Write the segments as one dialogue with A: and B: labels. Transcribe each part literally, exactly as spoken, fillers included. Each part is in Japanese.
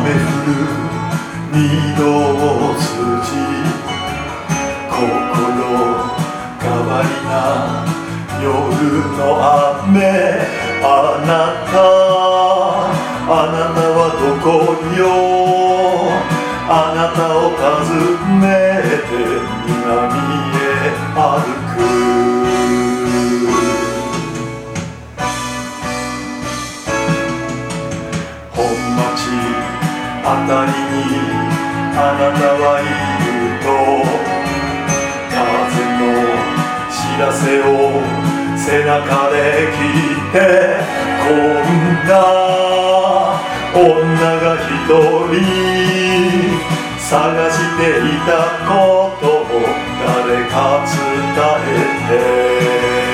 A: 雨降る二度を通じ心変わりな夜の雨あなたあなたはどこよあなたを訪ねて南へ歩く本町あたりにあなたはいると風の知らせを背中で聞いてこんな女が一人探していたことを誰か伝えて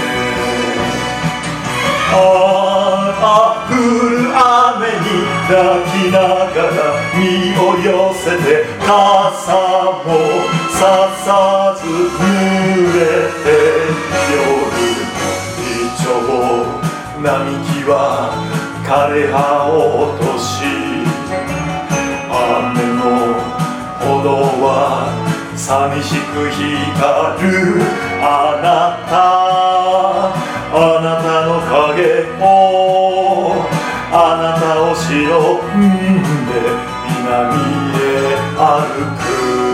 A: ああ降る雨に泣きながら身を寄せて傘もささず濡れて夜のイチョウ並木は枯葉を落とし雨の歩道は寂しく光るあなたあなたの影をあなたを白んで南へ歩く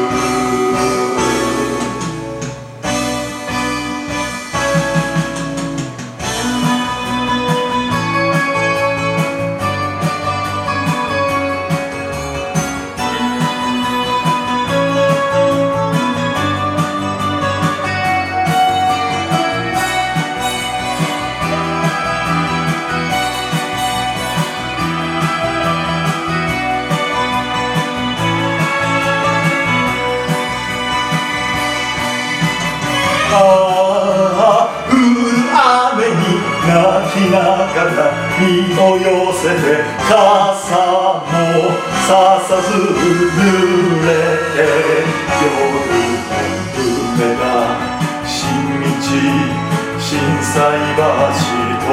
A: ああ降る雨に泣きながら身を寄せて傘もささず濡れて夜の梅が新道心斎橋と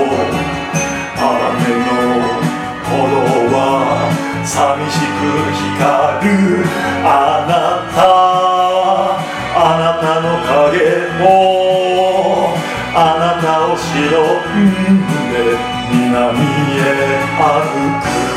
A: 雨の歩道は寂しく光るあなたあなたの影もあなたを白んで南へ歩く